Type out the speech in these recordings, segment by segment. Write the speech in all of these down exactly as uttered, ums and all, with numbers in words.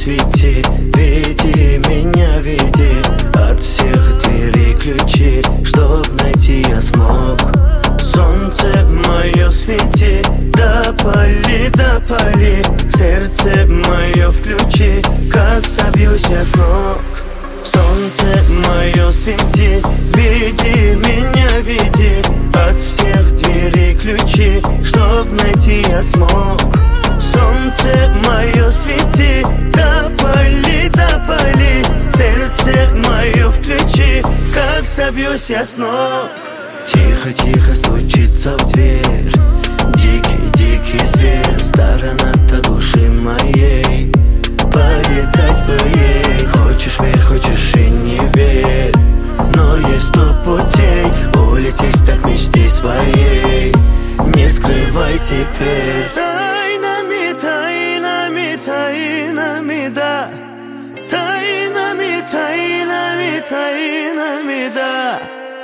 свети, веди меня, веди. От всех дверей ключи, чтоб найти я смог. Солнце мое свети, допали, допали. Сердце мое включи, как собьюсь я с ног. Солнце мое свети, веди меня, веди. От всех дверей ключи, чтоб найти я смог. Солнце мое свети, допали, допали. Сердце мое включи, как собьюсь я с ног. Тихо-тихо стучится в дверь дикий-дикий зверь. Сторона-то души моей, полетать бы ей. Хочешь верь, хочешь и не верь, но есть сто путей улететь, стать мечты своей. Не скрывай теперь. Тайнами, тайнами, тайнами, да. Тайнами, тайнами, тайнами, да.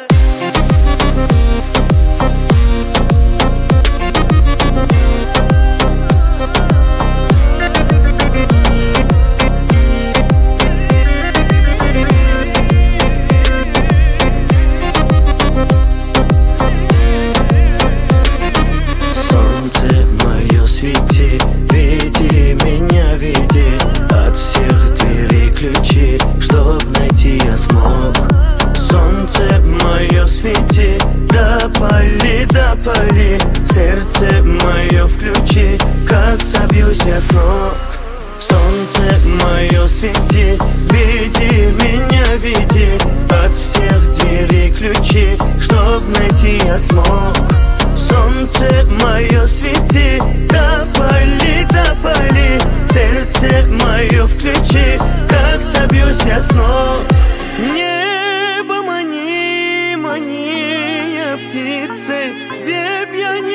Свети, веди меня, веди. От всех дверей ключи, чтоб найти я смог. Солнце мое свети, допали, допали. Сердце мое включи, как собьюсь я с ног. Солнце мое свети, веди меня, веди. От всех дверей ключи, чтоб найти я смог. Солнце мое свети, допали, допали. Сердце мое включи, как собьюсь я с ног. Небо мани, мани, птицы, где б я не